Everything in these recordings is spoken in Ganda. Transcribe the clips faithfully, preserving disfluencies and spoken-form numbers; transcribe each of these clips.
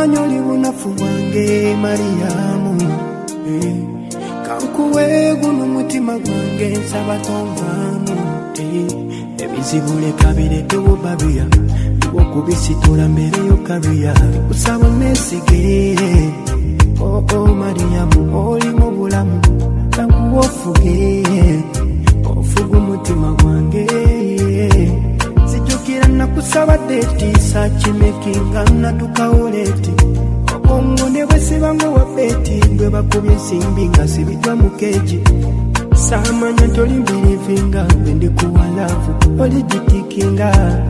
manyo oli bunafu bwange Mariamu, eh. Kankuwe guno mutima gwange nsaba tonvaamu, eh. Ebizibu leka bireke bubabiya, okubisitula mbere y'okabiya, kusaba nesige. Oh oh Mariamu, oli mu bulamu tangu ofuge, ofuga umutima gwange. Sijukira nakusaba deti sakimekinga natukaoleti, obongo ne bwesibango wa beti bwe bakubye ensimbi nga sibijwa mu keji. Samanya toli mbirivinga bwe ndi kuwa lavu oli jitikinga.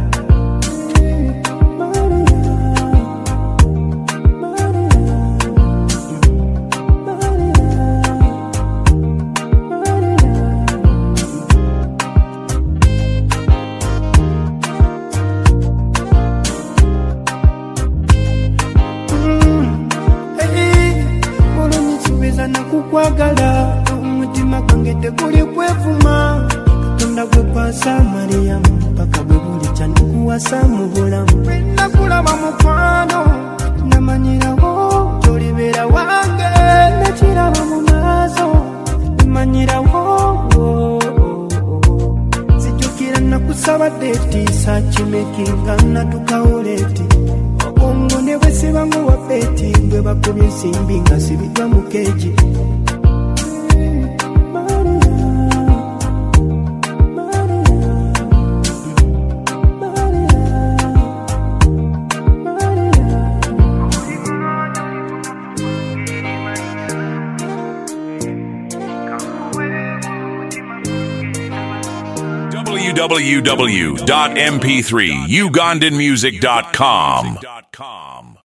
Nakukwagala umutima gwange tekuli kwevuma, Katonda gwe kwasa Mariamu mpaka bwe buli kyanikuwasa mu bulamu. Nakulaba mukwano namanyirawo tolibera wange, nakiraba mu maaso manyirawo. Sijukira nakusaba deti sakimekinga natukaoleti, obongo ne bwesibango wa beti bwe bakubye ensimbi nga sibijwa mu keji. w w w dot m p three ugandan music dot com